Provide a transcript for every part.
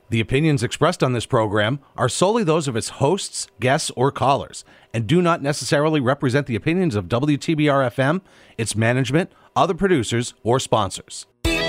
The opinions expressed on this program are solely those of its hosts, guests, or callers, and do not necessarily represent the opinions of WTBR-FM, its management, other producers, or sponsors.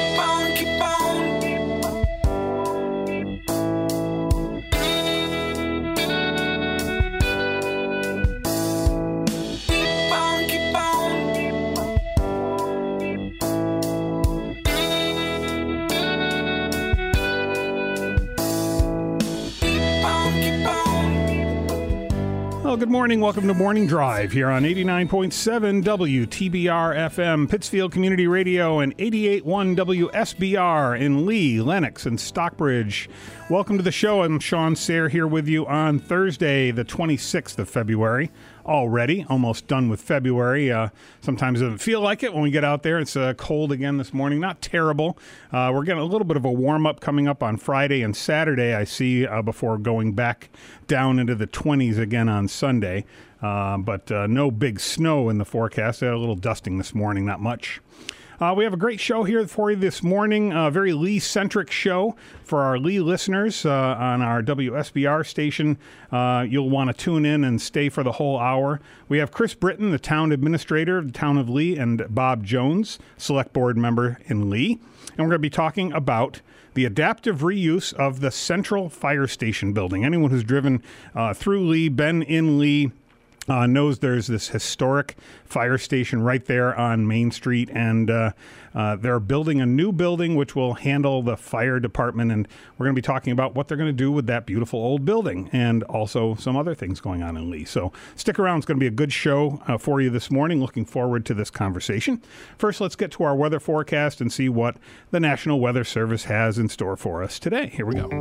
Well, good morning. Welcome to Morning Drive here on 89.7 WTBR-FM, Pittsfield Community Radio, and 88.1 WSBR in Lee, Lenox, and Stockbridge. Welcome to the show. I'm Sean Sayre here with you on Thursday, the 26th of February. Already, almost done with February. Sometimes it doesn't feel like it when we get out there. It's cold again this morning. Not terrible. We're getting a little bit of a warm-up coming up on Friday and Saturday, I see, before going back down into the 20s again on Sunday. But no big snow in the forecast. They had a little dusting this morning, not much. We have a great show here for you this morning, a very Lee-centric show for our Lee listeners on our WSBR station. You'll want to tune in and stay for the whole hour. We have Chris Britton, the town administrator of the town of Lee, and Bob Jones, select board member in Lee. And we're going to be talking about the adaptive reuse of the Central Fire Station building. Anyone who's driven through Lee, been in Lee, knows there's this historic fire station right there on Main Street, and they're building a new building which will handle the fire department, and we're going to be talking about what they're going to do with that beautiful old building, and also some other things going on in Lee. So stick around. It's going to be a good show for you this morning. Looking forward to this conversation. First, let's get to our weather forecast and see what the National Weather Service has in store for us today. Here we go.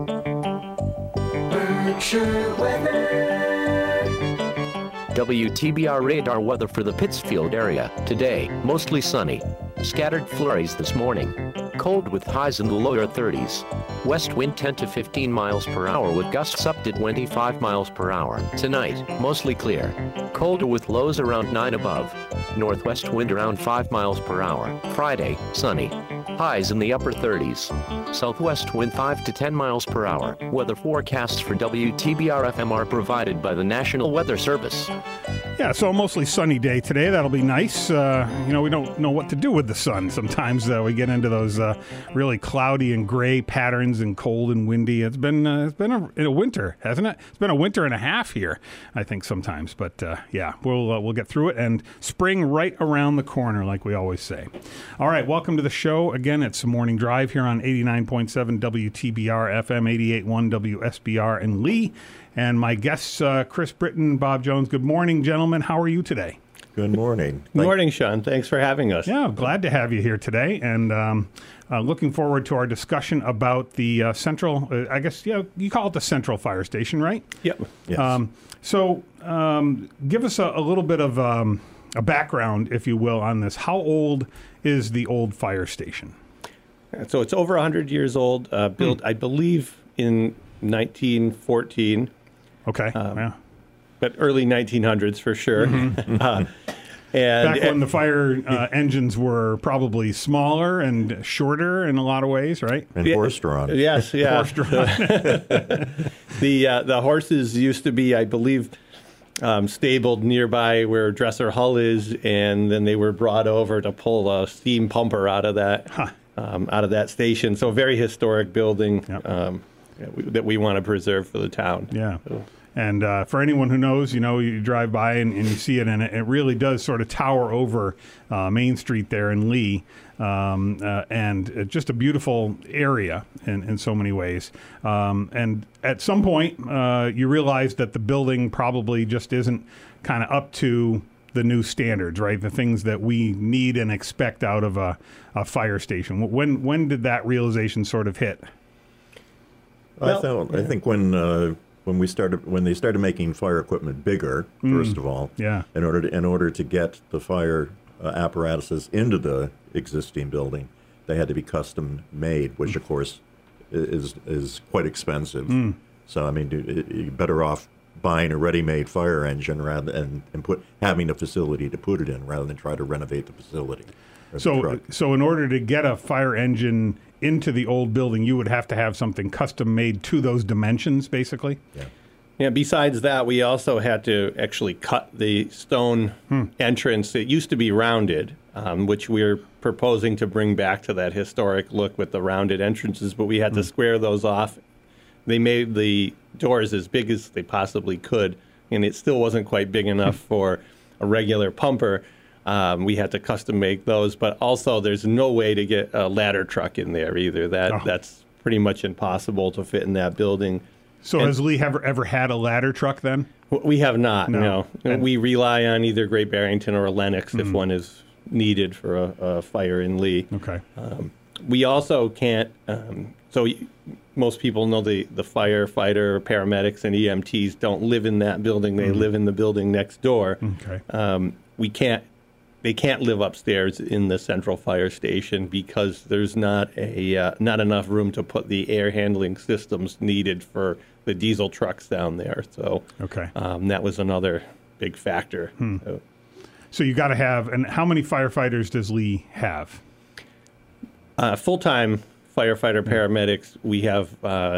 Berkshire weather. WTBR radar weather for the Pittsfield area. Today, mostly sunny. Scattered flurries this morning. Cold with highs in the lower 30s. West wind 10 to 15 miles per hour with gusts up to 25 miles per hour. Tonight, mostly clear. Colder with lows around 9 above. Northwest wind around 5 miles per hour. Friday, sunny. Highs in the upper 30s. Southwest wind 5 to 10 miles per hour. Weather forecasts for WTBR-FM are provided by the National Weather Service. Yeah, so a mostly sunny day today. That'll be nice. We don't know what to do with the sun. Sometimes we get into those really cloudy and gray patterns and cold and windy. It's been a winter, hasn't it? It's been a winter and a half here, I think, sometimes. But yeah, we'll get through it. And spring right around the corner, like we always say. All right, welcome to the show. Again, it's Morning Drive here on 89.7 WTBR FM, 88.1 WSBR in Lee. And my guests, Chris Britton, Bob Jones. Good morning, gentlemen. How are you today? Good morning. Good morning, Sean. Thanks for having us. Yeah, glad to have you here today. And looking forward to our discussion about the Central, I guess, you call it the Central Fire Station, right? Yep. Yes. So give us a little bit of a background, if you will, on this. How old is the old fire station? So it's over 100 years old, built, I believe, in 1914. Okay, yeah. But early 1900s for sure. Mm-hmm. Back when the fire engines were probably smaller and shorter in a lot of ways, right? And horse-drawn. Yes, yeah. Horse-drawn. The horses used to be, I believe, stabled nearby where Dresser Hull is, and then they were brought over to pull a steam pumper out of that station. So a very historic building. Yep. That we want to preserve for the town. Yeah. And for anyone who knows, you drive by and you see it, and it really does sort of tower over Main Street there in Lee, and just a beautiful area in so many ways. And at some point, you realize that the building probably just isn't kind of up to the new standards, right? The things that we need and expect out of a fire station. When did that realization sort of hit? I think when they started making fire equipment bigger, first of all, yeah, in order to get the fire apparatuses into the existing building, they had to be custom made, which of course is quite expensive. So I mean, you're better off buying a ready-made fire engine and having a facility to put it in rather than try to renovate the facility. So in order to get a fire engine into the old building, you would have to have something custom made to those dimensions, basically? Yeah. Yeah, besides that, we also had to actually cut the stone entrance. It used to be rounded, which we're proposing to bring back to that historic look with the rounded entrances, but we had to square those off. They made the doors as big as they possibly could, and it still wasn't quite big enough for a regular pumper. We had to custom make those, but also there's no way to get a ladder truck in there either. That's pretty much impossible to fit in that building. So has Lee ever had a ladder truck then? We have not, no. And We rely on either Great Barrington or Lennox if one is needed for a fire in Lee. Okay. We also can't, most people know the firefighter, paramedics, and EMTs don't live in that building. They live in the building next door. Okay. They can't live upstairs in the central fire station because there's not enough room to put the air handling systems needed for the diesel trucks down there. So Okay. That was another big factor. So you got to have, and how many firefighters does Lee have? Full-time firefighter paramedics, we have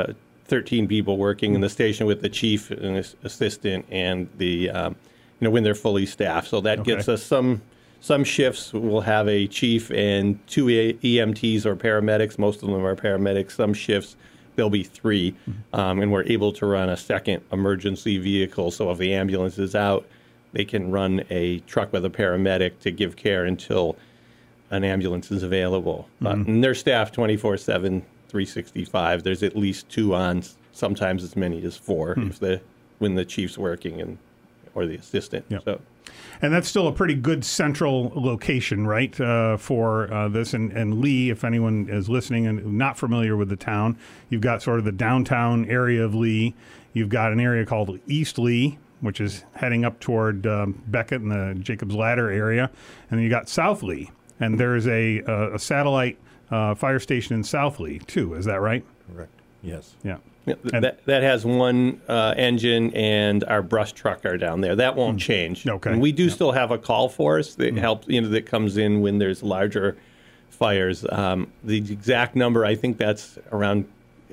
13 people working in the station with the chief and his assistant and the when they're fully staffed. So that gets us some shifts will have a chief and 2 EMTs or paramedics. Most of them are paramedics. Some shifts there'll be 3, and we're able to run a second emergency vehicle. So if the ambulance is out, they can run a truck with a paramedic to give care until an ambulance is available. And they're staffed 24/7, 365. There's at least 2 on, sometimes as many as 4 when the chief's working or the assistant. Yep. So. And that's still a pretty good central location, right, for this. And Lee, if anyone is listening and not familiar with the town, you've got sort of the downtown area of Lee. You've got an area called East Lee, which is heading up toward Beckett and the Jacobs Ladder area. And then you got South Lee. And there's a satellite fire station in South Lee, too. Is that right? Correct. Yes. Yeah. That has one engine, and our brush truck are down there. That won't change. Okay. And we do still have a call force that helps, that comes in when there's larger fires. The exact number, I think that's around.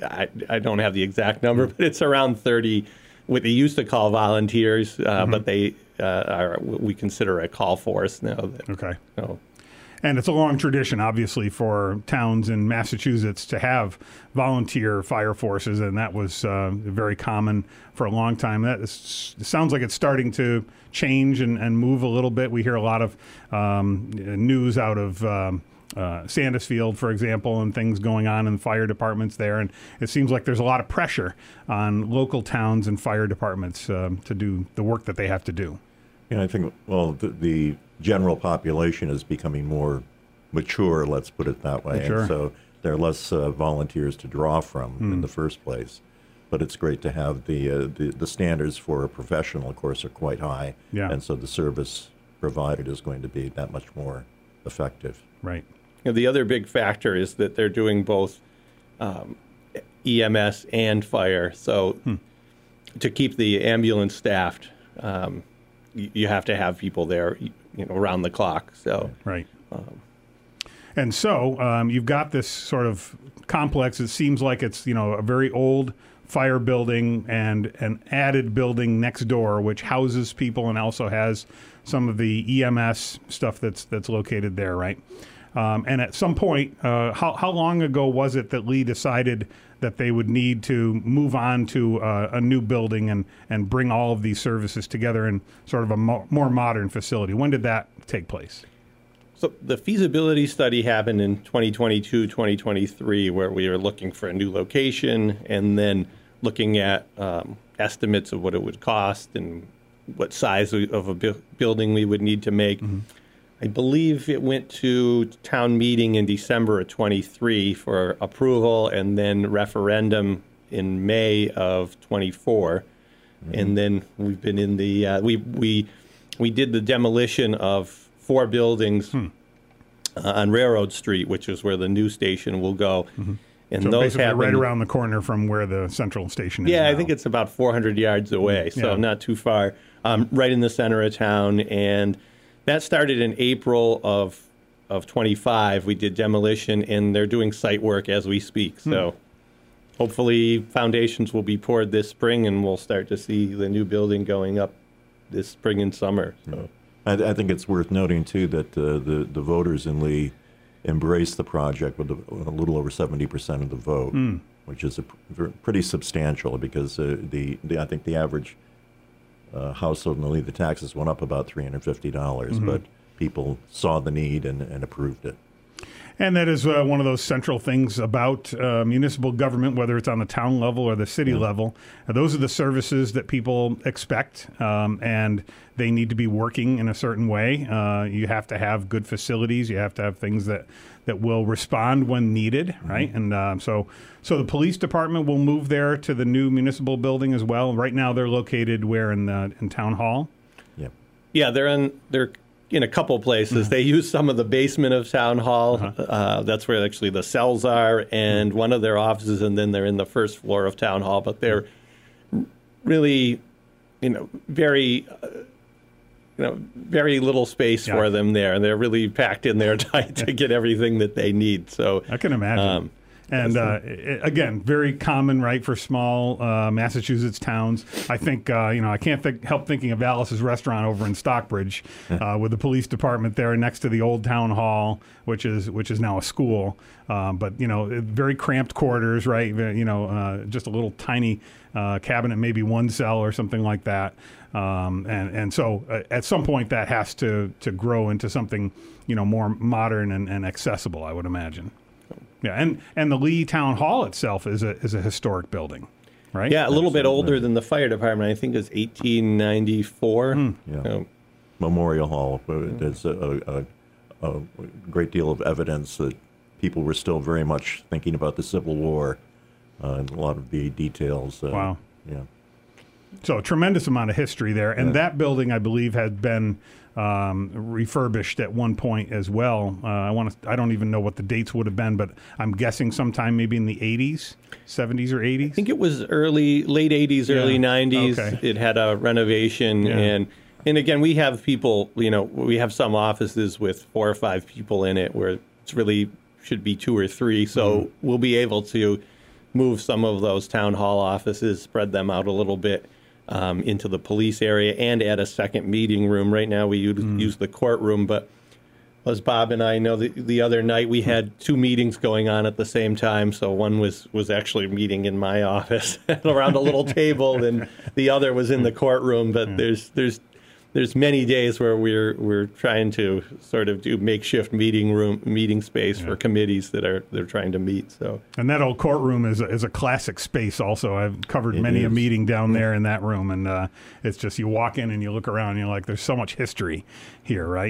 I don't have the exact number, but it's around 30. What they used to call volunteers, but they we consider a call force now. Okay. So. And it's a long tradition, obviously, for towns in Massachusetts to have volunteer fire forces, and that was very common for a long time. It sounds like it's starting to change and move a little bit. We hear a lot of news out of Sandusfield, for example, and things going on in fire departments there. And it seems like there's a lot of pressure on local towns and fire departments to do the work that they have to do. Yeah, I think, the general population is becoming more mature, let's put it that way. Sure. And so there are less volunteers to draw from in the first place. But it's great to have the standards for a professional, of course, are quite high. Yeah. And so the service provided is going to be that much more effective. Right. The other big factor is that they're doing both EMS and fire. So to keep the ambulance staffed, you have to have people there, around the clock. So right. And so you've got this sort of complex. It seems like it's a very old fire building and an added building next door, which houses people and also has some of the EMS stuff that's located there, right? And at some point, how long ago was it that Lee decided that they would need to move on to a new building and bring all of these services together in sort of a more modern facility? When did that take place? So the feasibility study happened in 2022, 2023, where we were looking for a new location and then looking at estimates of what it would cost and what size of a building we would need to make. Mm-hmm. I believe it went to town meeting in December of 23 for approval and then referendum in May of 24. Mm-hmm. And then we've been in the we did the demolition of 4 buildings on Railroad Street, which is where the new station will go. Mm-hmm. And so those basically happened right around the corner from where the central station is. Yeah, now. I think it's about 400 yards away, so not too far, right in the center of town. And that started in April of of 25, we did demolition, and they're doing site work as we speak. So hopefully foundations will be poured this spring, and we'll start to see the new building going up this spring and summer. So I think it's worth noting, too, that the voters in Lee embraced the project with a little over 70% of the vote, which is pretty substantial because I think the average household in Lee, the taxes went up about $350, but people saw the need and approved it. And that is one of those central things about municipal government, whether it's on the town level or the city level. Those are the services that people expect, and they need to be working in a certain way. You have to have good facilities. You have to have things that will respond when needed, right? And so the police department will move there to the new municipal building as well. Right now, they're located where in Town Hall? Yeah, they're in a couple places. They use some of the basement of Town Hall. That's where actually the cells are, and one of their offices, and then they're in the first floor of Town Hall. But they're really, very little space for them there, and they're really packed in there tight to get everything that they need. So I can imagine. And again, very common, right, for small Massachusetts towns. I think, I can't help thinking of Alice's Restaurant over in Stockbridge with the police department there next to the old town hall, which is now a school. But, very cramped quarters, right, just a little tiny cabinet, maybe one cell or something like that. And so at some point that has to grow into something, more modern and accessible, I would imagine. Yeah, and the Lee Town Hall itself is a historic building, right? Yeah, a little bit older than the fire department. I think it's 1894. Memorial Hall. There's a great deal of evidence that people were still very much thinking about the Civil War, and a lot of the details. Wow. Yeah. So a tremendous amount of history there, and that building, I believe, had been refurbished at one point as well. I don't even know what the dates would have been, but I'm guessing sometime maybe in the 80s, 70s or 80s. I think it was late 80s, early 90s. Okay. It had a renovation, and again, we have people. We have some offices with 4 or 5 people in it, where it's really should be 2 or 3. So we'll be able to move some of those town hall offices, spread them out a little bit. Into the police area, and add a second meeting room. Right now we use the courtroom, but as Bob and I know, the other night we had 2 meetings going on at the same time. So one was actually meeting in my office around a little table, and the other was in the courtroom. But there's many days where we're trying to sort of do makeshift meeting space for committees that they're trying to meet. So, and that old courtroom is a classic space. Also, I've covered many a meeting down there in that room, and it's just you walk in and you look around and you're like, there's so much history here, right?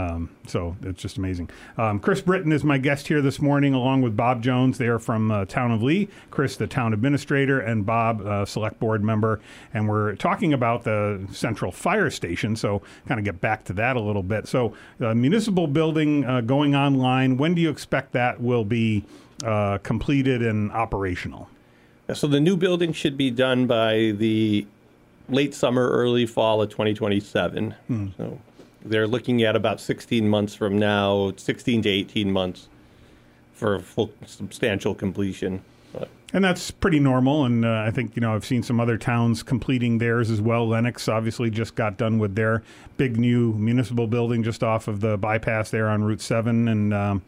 So it's just amazing. Chris Britton is my guest here this morning, along with Bob Jones. They are from Town of Lee. Chris, the town administrator, and Bob, select board member, and we're talking about the Central Fire Station. So kind of get back to that a little bit. So municipal building going online, when do you expect that will be completed and operational? So the new building should be done by the late summer, early fall of 2027. So they're looking at about 16 months from now, 16 to 18 months for full substantial completion. And that's pretty normal, and I think, I've seen some other towns completing theirs as well. Lennox obviously just got done with their big new municipal building just off of the bypass there on Route 7, and,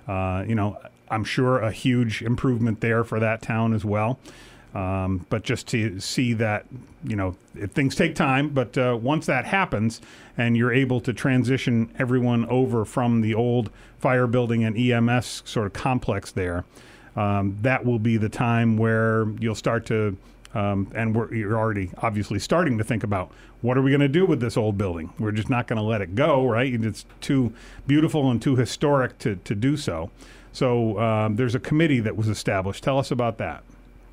I'm sure a huge improvement there for that town as well. But just to see that, things take time, but once that happens and you're able to transition everyone over from the old fire building and EMS sort of complex there, that will be the time where you'll start to, you're already obviously starting to think about, what are we going to do with this old building? We're just not going to let it go, right? It's too beautiful and too historic to do so. So there's a committee that was established. Tell us about that.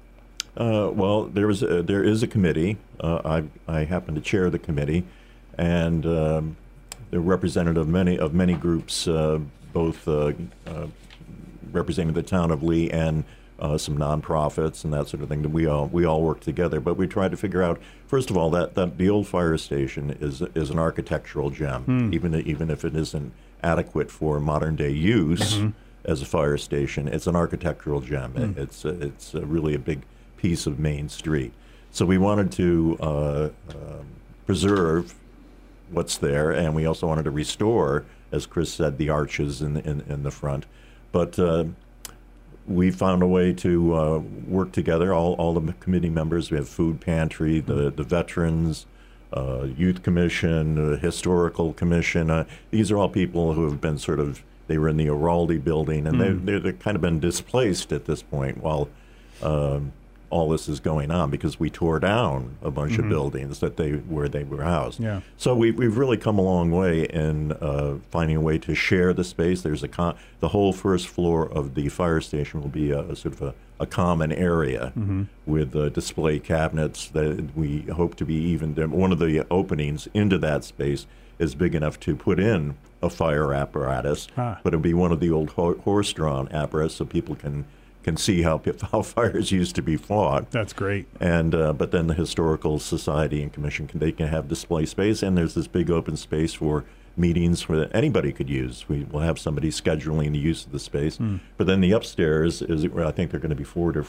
Well, there is a committee. I happen to chair the committee, and they're representative of many groups, both representing the town of Lee and some nonprofits and that sort of thing. That we all work together, but we try to figure out, first of all, that the old fire station is an architectural gem, even if it isn't adequate for modern day use as a fire station. It's an architectural gem. It's really a big piece of Main Street. So we wanted to preserve what's there, and we also wanted to restore, as Chris said, the arches in the front. But we found a way to work together, all the committee members. We have food pantry, the veterans, youth commission, historical commission. These are all people who have been they were in the Araldi building, and they've kind of been displaced at this point while all this is going on, because we tore down a bunch of buildings where they were housed. Yeah. So we've really come a long way in finding a way to share the space. There's the whole first floor of the fire station will be a sort of a common area with display cabinets that we hope to be even. One of the openings into that space is big enough to put in a fire apparatus, but it'll be one of the old horse-drawn apparatus, so people can see how fires used to be fought. That's great. And but then the Historical Society and Commission can have display space, and there's this big open space for meetings where anybody could use. We will have somebody scheduling the use of the space. But then the upstairs is where I think there are going to be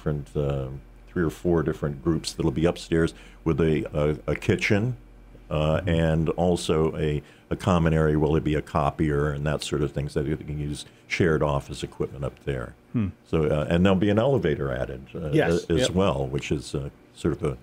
three or four different groups that'll be upstairs with a kitchen and also a common area where there'll be a copier and that sort of thing, so that they can use shared office equipment up there. So and there'll be an elevator added as well, which is sort of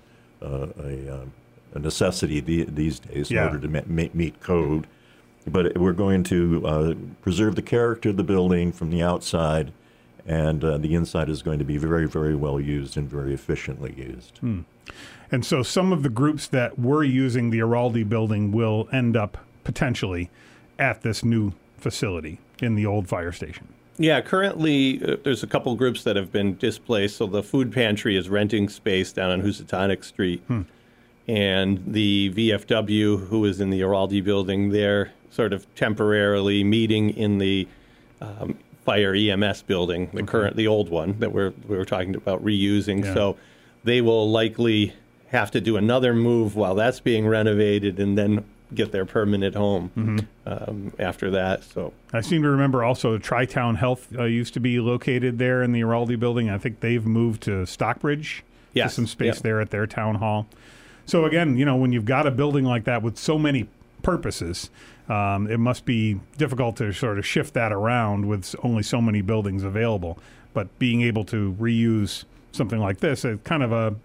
a necessity these days in order to meet code. But we're going to preserve the character of the building from the outside, and the inside is going to be very, very well used and very efficiently used. And so some of the groups that were using the Araldi building will end up potentially at this new facility in the old fire station. Yeah, currently there's a couple groups that have been displaced. So the food pantry is renting space down on Housatonic Street. And the VFW, who is in the Araldi building, they're sort of temporarily meeting in the fire EMS building, the old one that we were talking about reusing. Yeah. So they will likely have to do another move while that's being renovated, and then get their permanent home after that. So I seem to remember also Tri-Town Health used to be located there in the Araldi building. I think they've moved to Stockbridge to some space there at their town hall. So again, when you've got a building like that with so many purposes, it must be difficult to sort of shift that around with only so many buildings available. But being able to reuse something like this is kind of a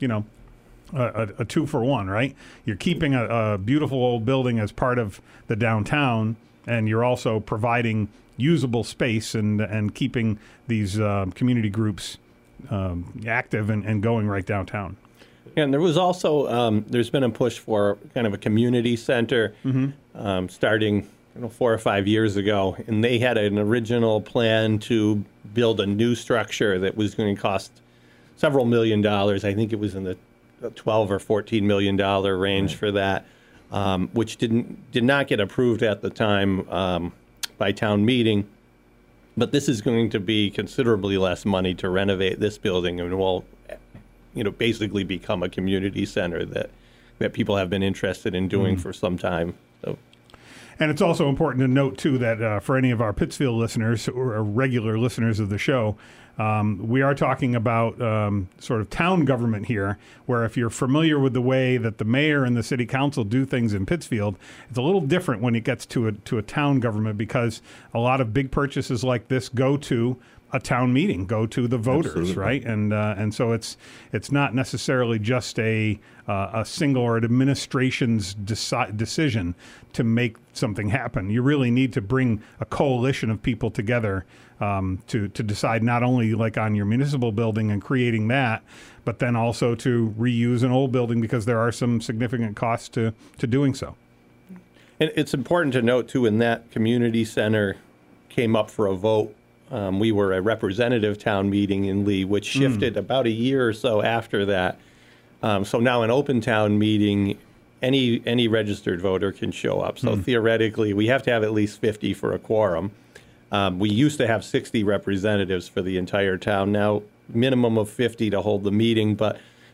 2-for-1, right? You're keeping a beautiful old building as part of the downtown, and you're also providing usable space and keeping these community groups active and going right downtown. And there was also, there's been a push for kind of a community center starting 4 or 5 years ago, and they had an original plan to build a new structure that was going to cost several $1 million. I think it was in the $12 or $14 million range for that, which did not get approved at the time by town meeting. But this is going to be considerably less money to renovate this building, and will, basically become a community center that people have been interested in doing for some time. So. And it's also important to note, too, that for any of our Pittsfield listeners or regular listeners of the show, we are talking about sort of town government here, where if you're familiar with the way that the mayor and the city council do things in Pittsfield, it's a little different when it gets to a town government, because a lot of big purchases like this go to a town meeting, go to the voters, Absolutely. Right? And so it's not necessarily just a single or an administration's decision to make something happen. You really need to bring a coalition of people together to decide not only like on your municipal building and creating that, but then also to reuse an old building, because there are some significant costs to doing so. And it's important to note, too, when that community center came up for a vote, we were a representative town meeting in Lee, which shifted about a year or so after that. So now an open town meeting, any registered voter can show up. So theoretically, we have to have at least 50 for a quorum. We used to have 60 representatives for the entire town. Now, minimum of 50 to hold the meeting, but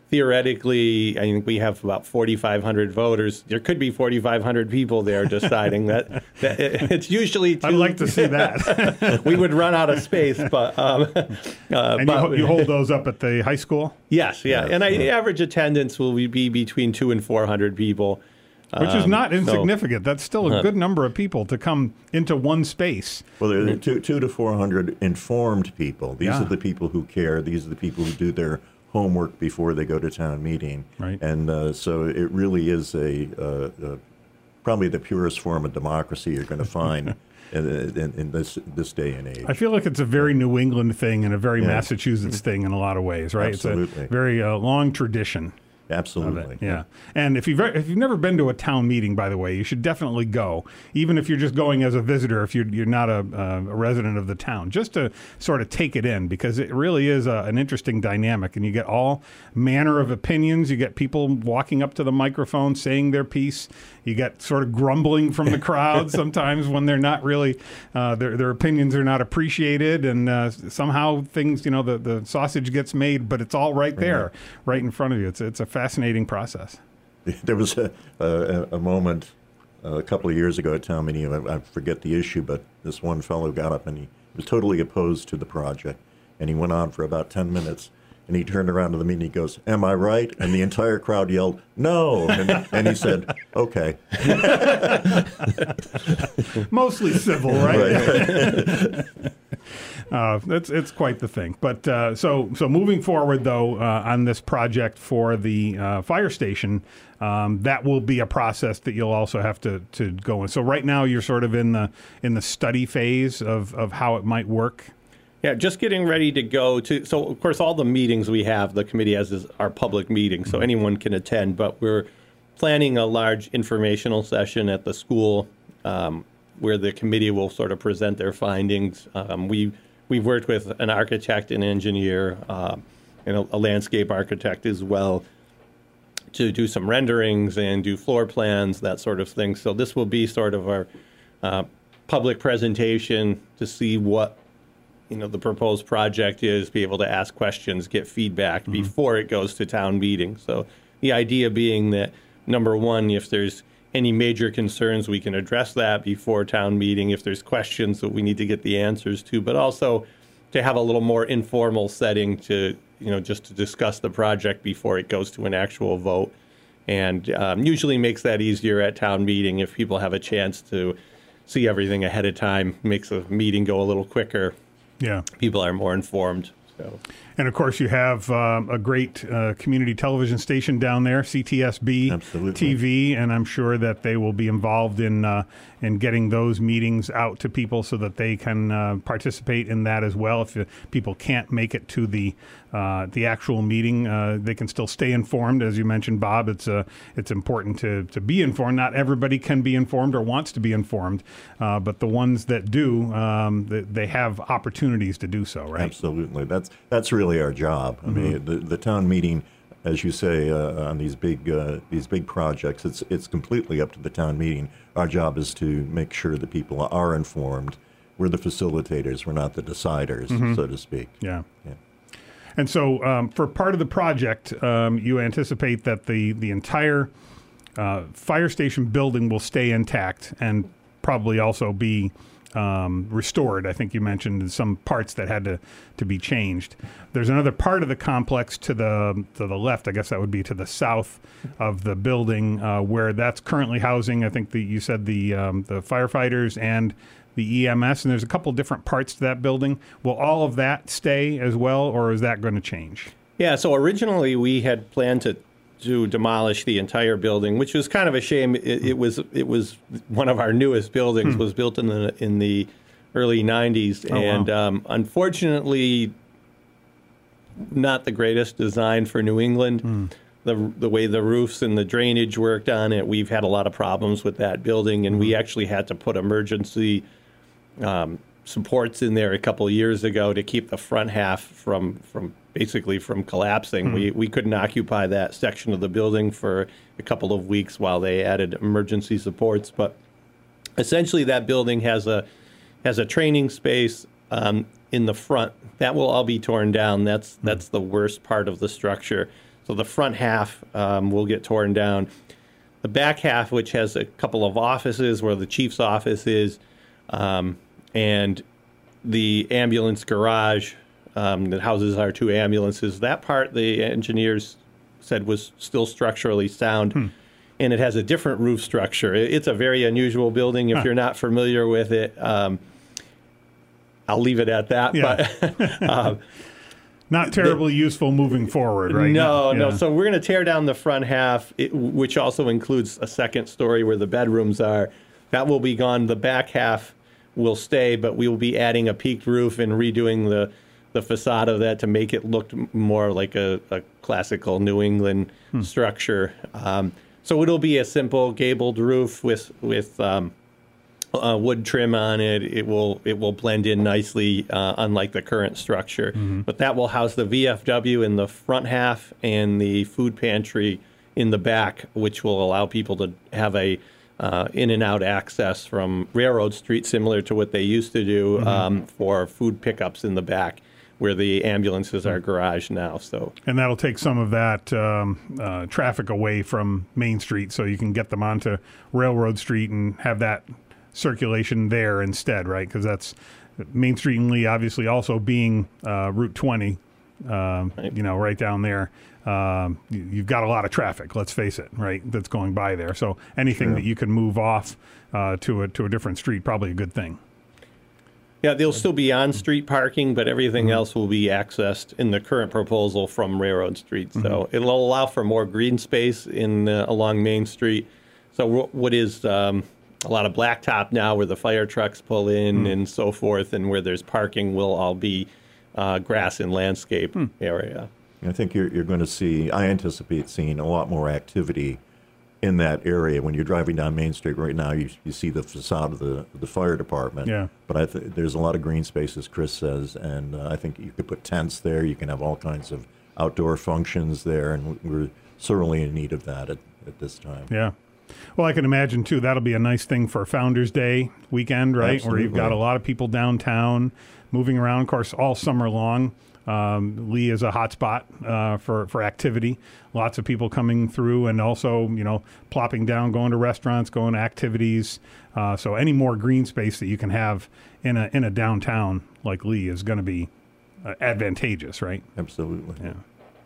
theoretically, I think we have about 4,500 voters. There could be 4,500 people there deciding that it's usually I'd like to see that. We would run out of space, but and you hold those up at the high school? Yes, yeah. And average attendance will be between 200 and 400 people. Which is not insignificant. That's still a good number of people to come into one space. Well, there are 200 to 400 informed people. These are the people who care. These are the people who do their homework before they go to town meeting. Right. And so it really is probably the purest form of democracy you're going to find in this day and age. I feel like it's a very New England thing and a very Massachusetts thing in a lot of ways, right? Absolutely. It's a very long tradition. Absolutely. Yeah. And if you've never been to a town meeting, by the way, you should definitely go, even if you're just going as a visitor, if you're not a resident of the town, just to sort of take it in, because it really is an interesting dynamic. And you get all manner of opinions. You get people walking up to the microphone saying their piece. You get sort of grumbling from the crowd sometimes when they're not really, their opinions are not appreciated. And somehow things, the sausage gets made, but it's all right there, right in front of you. It's a fascinating process. There was a moment a couple of years ago at town meeting, I forget the issue, but this one fellow got up and he was totally opposed to the project. And he went on for about 10 minutes. And he turned around to the meeting and he goes, "Am I right?" And the entire crowd yelled, "No." And he said, "Okay." Mostly civil, right? It's quite the thing. But so moving forward, though, on this project for the fire station, that will be a process that you'll also have to go in. So right now you're sort of in the study phase of how it might work. Yeah, just getting ready to go to. So, of course, all the meetings we have, the committee has is our public meetings, so anyone can attend. But we're planning a large informational session at the school where the committee will sort of present their findings. We've worked with an architect, an engineer, and a landscape architect as well to do some renderings and do floor plans, that sort of thing. So this will be sort of our public presentation to see what the proposed project is, be able to ask questions, get feedback before it goes to town meeting. So the idea being that, number one, if there's any major concerns, we can address that before town meeting. If there's questions that we need to get the answers to, but also to have a little more informal setting to, just to discuss the project before it goes to an actual vote. And usually makes that easier at town meeting if people have a chance to see everything ahead of time, makes the meeting go a little quicker. Yeah, people are more informed. So. And of course, you have a great community television station down there, CTSB TV, and I'm sure that they will be involved in getting those meetings out to people so that they can participate in that as well. If people can't make it to the actual meeting, they can still stay informed. As you mentioned, Bob, it's important to be informed. Not everybody can be informed or wants to be informed, but the ones that do, they have opportunities to do so, right? Absolutely. That's really our job. I mean, the town meeting, as you say, on these big projects, it's completely up to the town meeting. Our job is to make sure that people are informed. We're the facilitators. We're not the deciders, so to speak. Yeah. And so for part of the project, you anticipate that the entire fire station building will stay intact and probably also be restored. I think you mentioned some parts that had to be changed. There's another part of the complex to the left, I guess that would be to the south of the building, where that's currently housing, I think you said the firefighters and the EMS, and there's a couple different parts to that building. Will all of that stay as well, or is that going to change? Yeah, so originally we had planned to demolish the entire building, which was kind of a shame. It was one of our newest buildings, was built in the early 90s, and unfortunately not the greatest design for New England. The way the roofs and the drainage worked on it, we've had a lot of problems with that building, and we actually had to put emergency supports in there a couple of years ago to keep the front half from collapsing. We couldn't occupy that section of the building for a couple of weeks while they added emergency supports. But essentially, that building has a training space in the front that will all be torn down. That's the worst part of the structure. So the front half will get torn down. The back half, which has a couple of offices where the chief's office is, and the ambulance garage that houses our 2 ambulances, that part the engineers said was still structurally sound. And it has a different roof structure. It's a very unusual building. If you're not familiar with it, I'll leave it at that. Yeah. But not terribly useful moving forward, right? No. So we're going to tear down the front half, which also includes a second story where the bedrooms are. That will be gone. The back half will stay, but we will be adding a peaked roof and redoing the facade of that to make it look more like a classical New England structure. So it'll be a simple gabled roof with wood trim on it. It will blend in nicely, unlike the current structure. But that will house the VFW in the front half and the food pantry in the back, which will allow people to have a in and out access from Railroad Street, similar to what they used to do for food pickups in the back, where the ambulances are garaged now. And that'll take some of that traffic away from Main Street, so you can get them onto Railroad Street and have that circulation there instead, right? Because that's Main Street and Lee, obviously also being Route 20, right down there. You've got a lot of traffic, let's face it, right, that's going by there. So anything that you can move off to a different street, probably a good thing. Yeah, they'll still be on-street parking, but everything else will be accessed in the current proposal from Railroad Street. So it'll allow for more green space along Main Street. So what is a lot of blacktop now where the fire trucks pull in and so forth, and where there's parking will all be grass and landscape area. I think you're going to see, I anticipate seeing a lot more activity in that area. When you're driving down Main Street right now, you see the facade of the fire department. Yeah. But there's a lot of green space, as Chris says, and I think you could put tents there. You can have all kinds of outdoor functions there, and we're certainly in need of that at this time. Yeah. Well, I can imagine, too, that'll be a nice thing for Founders Day weekend, right? Absolutely. Where you've got a lot of people downtown moving around, of course, all summer long. Lee is a hot spot for activity. Lots of people coming through and also, plopping down, going to restaurants, going to activities. So any more green space that you can have in a downtown like Lee is going to be advantageous, right? Absolutely. Yeah.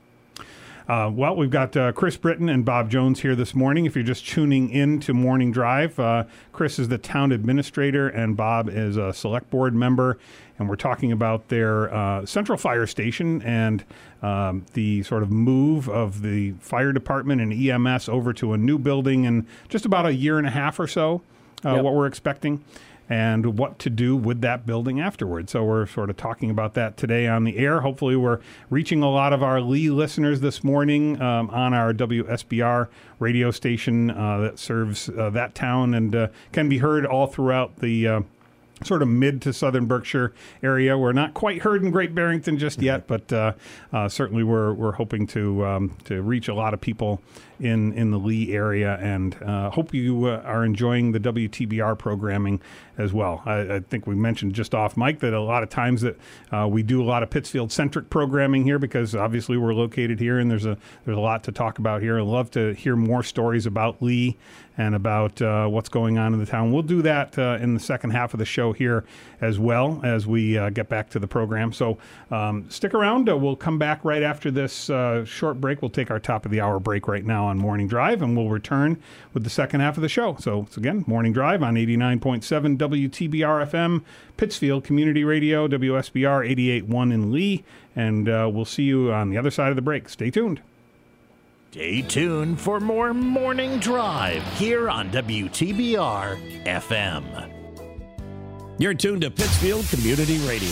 Well, we've got Chris Britton and Bob Jones here this morning. If you're just tuning in to Morning Drive, Chris is the town administrator and Bob is a select board member. And we're talking about their central fire station and the sort of move of the fire department and EMS over to a new building in just about a year and a half or so, what we're expecting, and what to do with that building afterwards. So we're sort of talking about that today on the air. Hopefully we're reaching a lot of our Lee listeners this morning on our WSBR radio station that serves that town and can be heard all throughout the sort of mid to southern Berkshire area. We're not quite heard in Great Barrington just yet, but certainly we're hoping to reach a lot of people in the Lee area, and hope you are enjoying the WTBR programming as well. I think we mentioned just off mic that a lot of times that we do a lot of Pittsfield-centric programming here because obviously we're located here and there's a lot to talk about here. I'd love to hear more stories about Lee and about what's going on in the town. We'll do that in the second half of the show here as well as we get back to the program. So stick around. We'll come back right after this short break. We'll take our top of the hour break right now on Morning Drive, and we'll return with the second half of the show. So it's again, Morning Drive on 89.7 WTBR FM, Pittsfield Community Radio, WSBR 88.1 in Lee, and we'll see you on the other side of the break. Stay tuned. Stay tuned for more Morning Drive here on WTBR FM. You're tuned to Pittsfield Community Radio,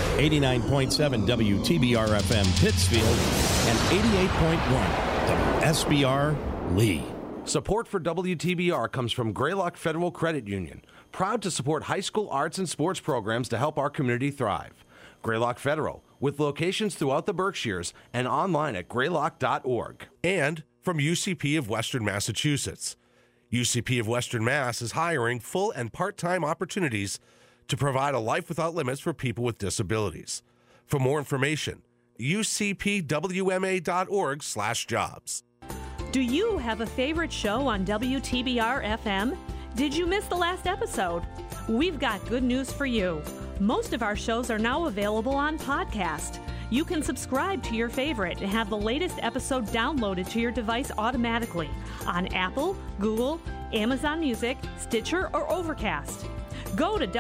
89.7 WTBR FM Pittsfield and 88.1 WSBR Lee. Support for WTBR comes from Greylock Federal Credit Union, proud to support high school arts and sports programs to help our community thrive. Greylock Federal, with locations throughout the Berkshires and online at greylock.org. And from UCP of Western Massachusetts. UCP of Western Mass is hiring full and part-time opportunities to provide a life without limits for people with disabilities. For more information, ucpwma.org/jobs. Do you have a favorite show on WTBR FM? Did you miss the last episode? We've got good news for you. Most of our shows are now available on podcast. You can subscribe to your favorite and have the latest episode downloaded to your device automatically on Apple, Google, Amazon Music, Stitcher, or Overcast. Go to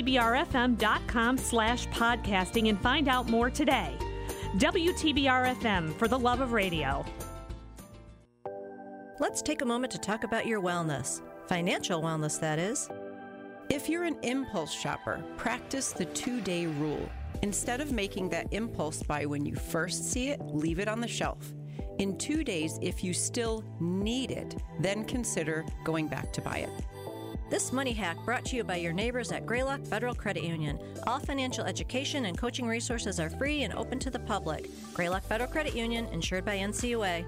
WTBRFM.com/podcasting and find out more today. WTBR FM, for the love of radio. Let's take a moment to talk about your wellness. Financial wellness, that is. If you're an impulse shopper, practice the 2-day rule. Instead of making that impulse buy when you first see it, leave it on the shelf. In 2 days, if you still need it, then consider going back to buy it. This money hack brought to you by your neighbors at Greylock Federal Credit Union. All financial education and coaching resources are free and open to the public. Greylock Federal Credit Union, insured by NCUA.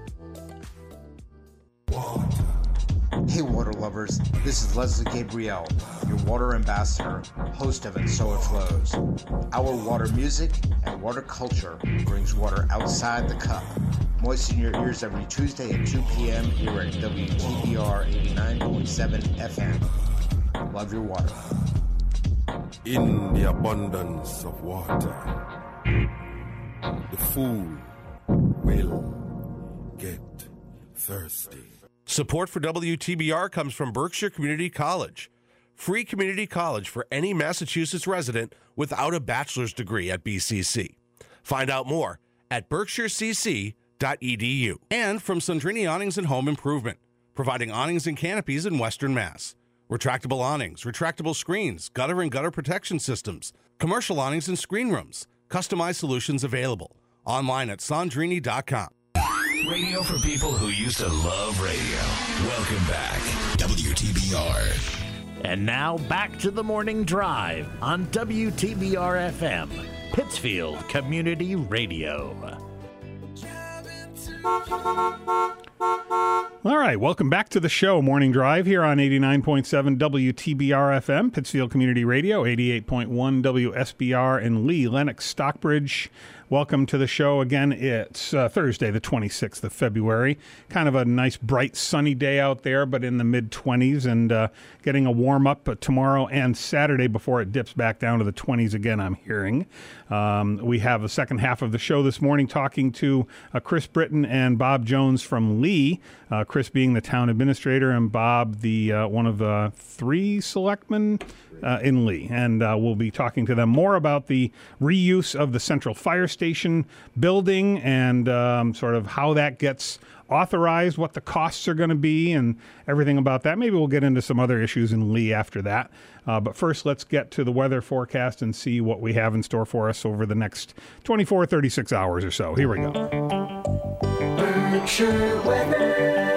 Hey water lovers, this is Leslie Gabriel, your water ambassador, host of And So It Flows. Our water music and water culture brings water outside the cup. Moisten your ears every Tuesday at 2 p.m. here at WTBR 89.7 FM. Love your water. In the abundance of water, the fool will get thirsty. Support for WTBR comes from Berkshire Community College. Free community college for any Massachusetts resident without a bachelor's degree at BCC. Find out more at berkshirecc.edu. And from Sandrini Awnings and Home Improvement, providing awnings and canopies in Western Mass. Retractable awnings, retractable screens, gutter and gutter protection systems, commercial awnings and screen rooms, customized solutions available. Online at sandrini.com. Radio for people who used to love radio. Welcome back, WTBR. And now back to the morning drive on WTBR FM, Pittsfield Community Radio. All right, welcome back to the show, Morning Drive, here on 89.7 WTBR FM, Pittsfield Community Radio, 88.1 WSBR in Lee, Lenox, Stockbridge. Welcome to the show again. It's Thursday, the 26th of February. Kind of a nice, bright, sunny day out there, but in the mid-20s, and getting a warm-up tomorrow and Saturday before it dips back down to the 20s again, I'm hearing. We have the second half of the show this morning talking to Chris Britton and Bob Jones from Lee, Chris being the town administrator and Bob the one of the 3 selectmen in Lee. And we'll be talking to them more about the reuse of the Central Fire Station building and sort of how that gets authorized, what the costs are going to be, and everything about that. Maybe we'll get into some other issues in Lee after that. But first, let's get to the weather forecast and see what we have in store for us over the next 24, 36 hours or so. Here we go. Berkshire weather.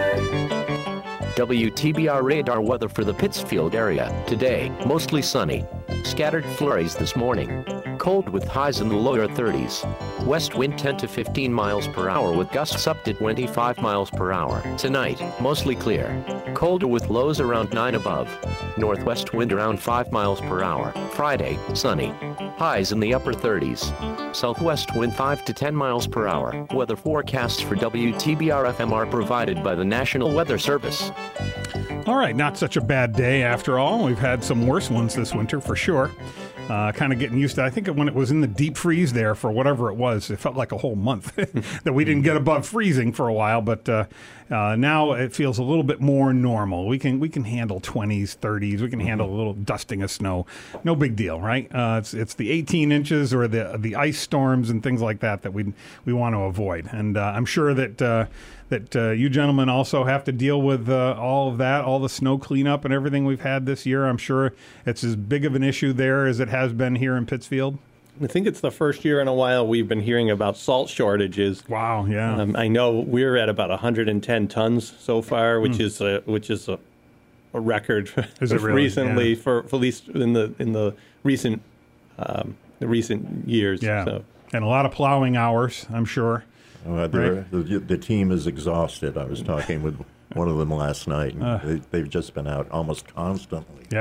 WTBR radar weather for the Pittsfield area. Today, mostly sunny. Scattered flurries this morning. Cold with highs in the lower 30s. West wind 10 to 15 miles per hour with gusts up to 25 miles per hour. Tonight, mostly clear. Colder with lows around 9 above. Northwest wind around 5 miles per hour. Friday, sunny. Highs in the upper 30s. Southwest wind 5 to 10 miles per hour. Weather forecasts for WTBR FM are provided by the National Weather Service. All right, not such a bad day after all. We've had some worse ones this winter for sure. Kind of getting used to it. I think when it was in the deep freeze there for whatever it was, it felt like a whole month that we didn't get above freezing for a while. But now it feels a little bit more normal. We can handle 20s, 30s. We can handle a little dusting of snow. No big deal, right? It's the 18 inches or the ice storms and things like that we want to avoid. And I'm sure that you gentlemen also have to deal with all of that, all the snow cleanup and everything we've had this year. I'm sure it's as big of an issue there as it has been here in Pittsfield. I think it's the first year in a while we've been hearing about salt shortages. Wow, yeah. I know we're at about 110 tons so far, which is a record is it really? Recently, yeah. for at least in the recent years. Yeah, so. And a lot of plowing hours, I'm sure. Right? The team is exhausted. I was talking with one of them last night. And they've just been out almost constantly. Yeah.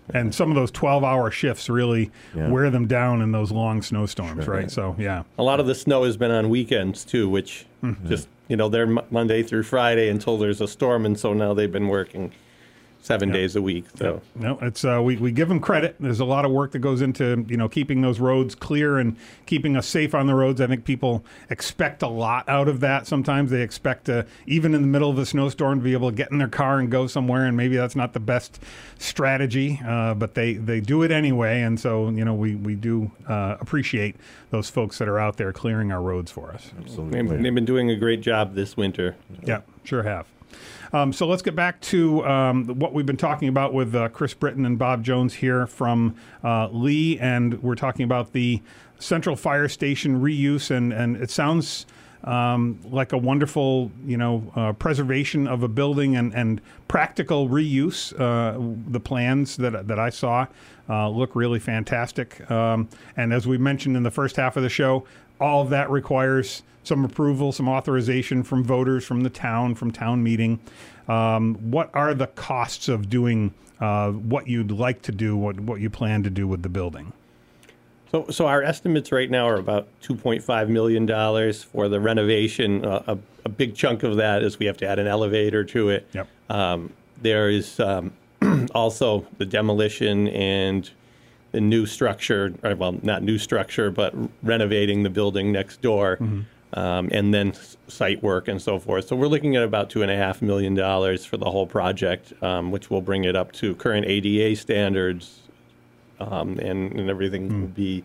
And some of those 12-hour shifts really wear them down in those long snowstorms, right? So, yeah. A lot of the snow has been on weekends, too, which just, they're Monday through Friday until there's a storm, and so now they've been working 7 days a week. So no, it's we give them credit. There's a lot of work that goes into keeping those roads clear and keeping us safe on the roads. I think people expect a lot out of that. Sometimes they expect even in the middle of a snowstorm to be able to get in their car and go somewhere, and maybe that's not the best strategy, but they do it anyway. And so we do appreciate those folks that are out there clearing our roads for us. Absolutely, they've been doing a great job this winter. Yeah, sure have. So let's get back to what we've been talking about with Chris Britton and Bob Jones here from Lee, and we're talking about the Central Fire Station reuse, and it sounds like a wonderful, preservation of a building and practical reuse. The plans that I saw look really fantastic, and as we mentioned in the first half of the show, all of that requires some approval, some authorization from voters, from the town, from town meeting. What are the costs of doing what you'd like to do, what you plan to do with the building? So our estimates right now are about $2.5 million for the renovation. A big chunk of that is we have to add an elevator to it. Yep. There is also the demolition and the new structure, well, not new structure, but renovating the building next door. Mm-hmm. And then site work and so forth. So we're looking at about $2.5 million for the whole project, which will bring it up to current ADA standards, and everything will be.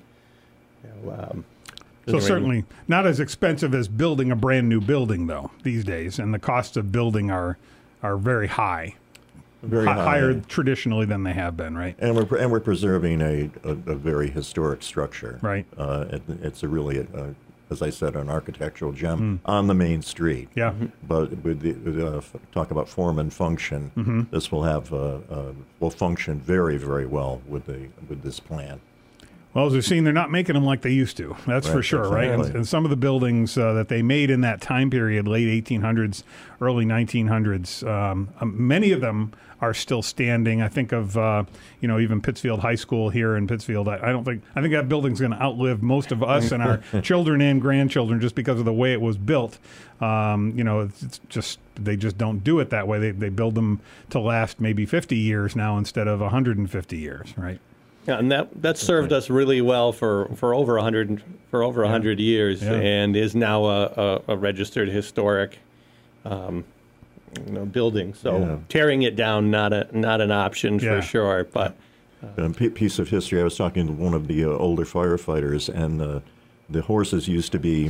So certainly not as expensive as building a brand new building, though, these days, and the costs of building are very high. Very high. Higher traditionally than they have been, right? And we're preserving a very historic structure. Right. It's a really as I said, an architectural gem on the main street. Yeah. But with the talk about form and function, this will have will function very, very well with this plan. Well, as we've seen, they're not making them like they used to. That's for sure, exactly. Right? And some of the buildings that they made in that time period, late 1800s, early 1900s, many of them are still standing. I think of even Pittsfield High School here in Pittsfield. I think that building's going to outlive most of us and our children and grandchildren just because of the way it was built. It's just they just don't do it that way. They build them to last maybe 50 years now instead of 150 years, right? Yeah, and that served us really well for over 100 years, and is now a registered historic building. So tearing it down not an option for sure. But a piece of history. I was talking to one of the older firefighters, and the horses used to be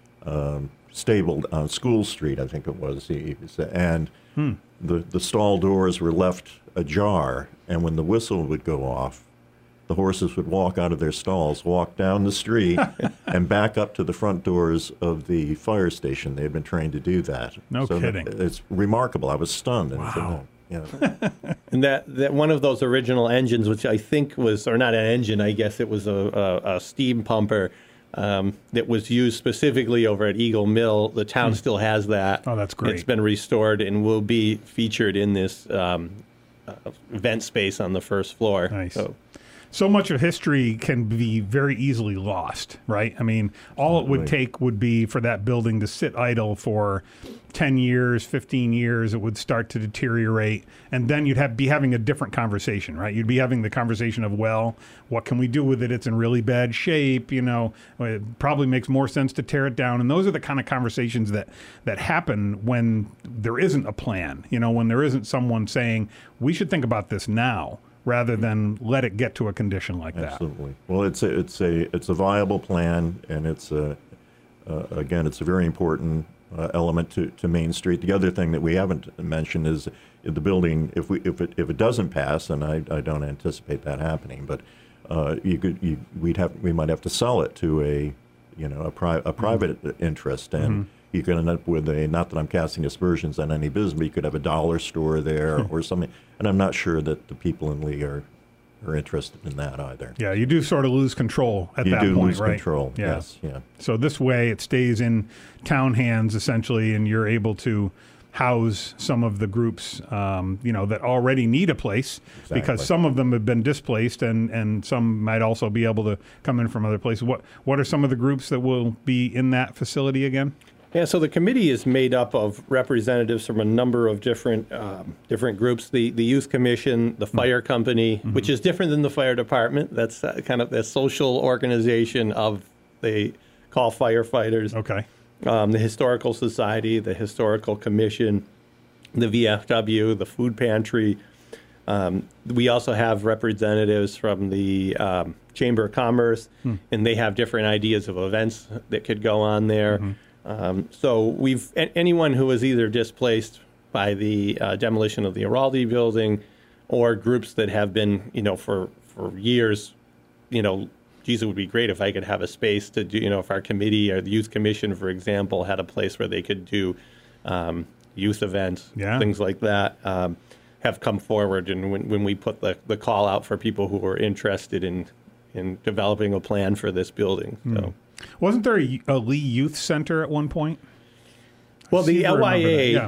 stabled on School Street, I think it was. And the stall doors were left ajar, and when the whistle would go off, the horses would walk out of their stalls, walk down the street, and back up to the front doors of the fire station. They had been trained to do that. No kidding. It's remarkable. I was stunned. Wow. And that one of those original engines, which I think was, or not an engine, I guess it was a steam pumper that was used specifically over at Eagle Mill. The town still has that. Oh, that's great. It's been restored and will be featured in this event space on the first floor. Nice. So much of history can be very easily lost, right? I mean, all it would take would be for that building to sit idle for 10 years, 15 years. It would start to deteriorate, and then you'd be having a different conversation, right? You'd be having the conversation of, well, what can we do with it? It's in really bad shape, It probably makes more sense to tear it down. And those are the kind of conversations that happen when there isn't a plan, when there isn't someone saying, we should think about this now, rather than let it get to a condition like that. Absolutely. Well, it's a viable plan, and it's again, it's a very important element to Main Street. The other thing that we haven't mentioned is the building. If it doesn't pass, and I don't anticipate that happening, but we might have to sell it to a private interest, and you could end up with not that I'm casting aspersions on any business, but you could have a dollar store there or something. And I'm not sure that the people in Lee are interested in that either. Yeah, you do sort of lose control at that point, right? You do lose control, yes. Yeah. So this way it stays in town hands, essentially, and you're able to house some of the groups, that already need a place, because some of them have been displaced, and some might also be able to come in from other places. What are some of the groups that will be in that facility again? Yeah, so the committee is made up of representatives from a number of different groups. The Youth Commission, the Fire Company, which is different than the fire department. That's kind of the social organization of, they call firefighters. Okay. The Historical Society, the Historical Commission, the VFW, the Food Pantry. We also have representatives from the Chamber of Commerce, and they have different ideas of events that could go on there. So anyone who was either displaced by the demolition of the Araldi building, or groups that have been, for years, geez, it would be great if I could have a space to do, if our committee or the Youth Commission, for example, had a place where they could do youth events, things like that, have come forward. And when we put the call out for people who were interested in developing a plan for this building. So. Wasn't there a Lee Youth Center at one point? Well, the LYA,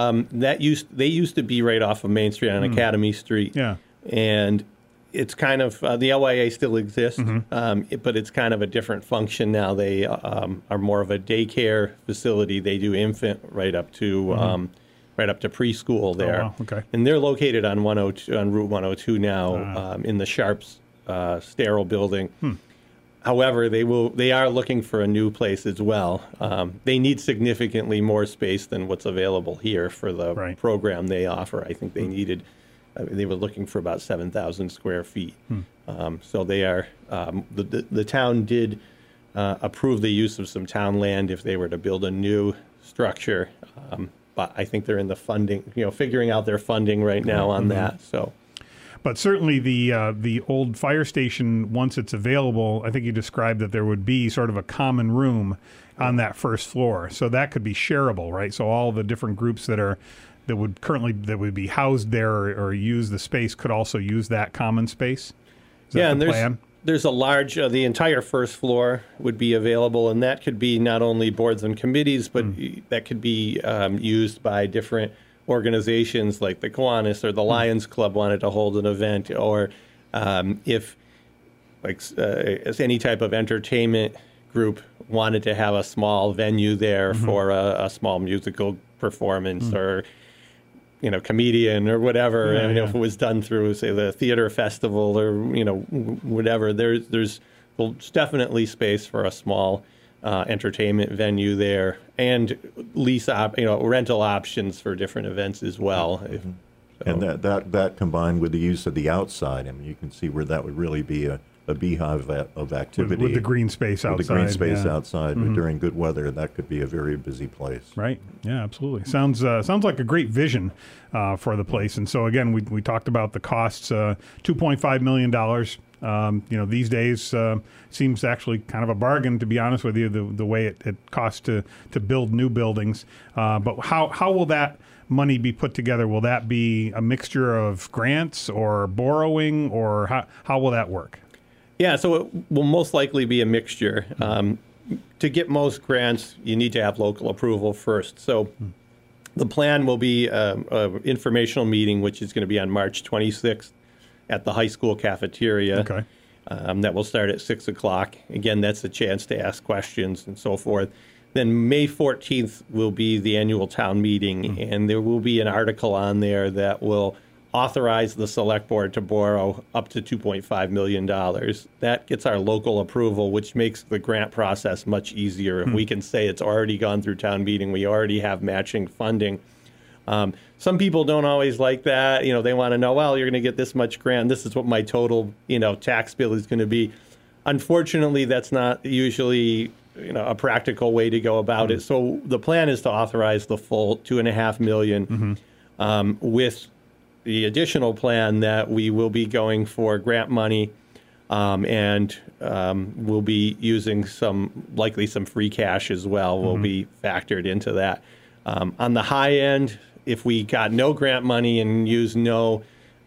they used to be right off of Main Street on Academy Street. Yeah. And it's kind of, the LYA still exists, but it's kind of a different function now. They are more of a daycare facility. They do infant right up to preschool there. Oh, wow. Okay. And they're located on Route 102 now, in the Sharps sterile building. However, they are looking for a new place as well. They need significantly more space than what's available here for the program they offer. I think they were looking for about 7,000 square feet. So they are, the town did approve the use of some town land if they were to build a new structure. But I think they're in the funding, figuring out their funding right now on that. So. But certainly the old fire station, once it's available, I think you described that there would be sort of a common room on that first floor. So that could be shareable, right? So all the different groups that would be housed there or use the space could also use that common space? Is that the plan? There's a large, the entire first floor would be available, and that could be not only boards and committees, but that could be used by different organizations like the Kiwanis or the Lions Club wanted to hold an event, or if any type of entertainment group wanted to have a small venue there for a small musical performance or comedian or whatever, if it was done through, say, the theater festival or whatever, there's definitely space for a small entertainment venue there, and rental options for different events as well. And that combined with the use of the outside, I mean, you can see where that would really be a beehive of activity. With the green space outside. With the green space outside. But during good weather, that could be a very busy place. Right. Yeah, absolutely. Sounds like a great vision for the place. And so, again, we talked about the costs, $2.5 million. These days seems actually kind of a bargain, to be honest with you, the way it costs to build new buildings. But how will that money be put together? Will that be a mixture of grants or borrowing, or how will that work? Yeah, so it will most likely be a mixture. To get most grants, you need to have local approval first. So the plan will be an informational meeting, which is going to be on March 26th at the high school cafeteria. Okay. That will start at 6 o'clock. Again, that's a chance to ask questions and so forth. Then May 14th will be the annual town meeting, and there will be an article on there that will authorize the select board to borrow up to $2.5 million. That gets our local approval, which makes the grant process much easier. If we can say it's already gone through town meeting, we already have matching funding. Some people don't always like that. They want to know, well, you're going to get this much grant. This is what my total, tax bill is going to be. Unfortunately, that's not usually, a practical way to go about it. So the plan is to authorize the full $2.5 million, with the additional plan that we will be going for grant money, and we'll be using likely some free cash as well will be factored into that. On the high end, if we got no grant money and used no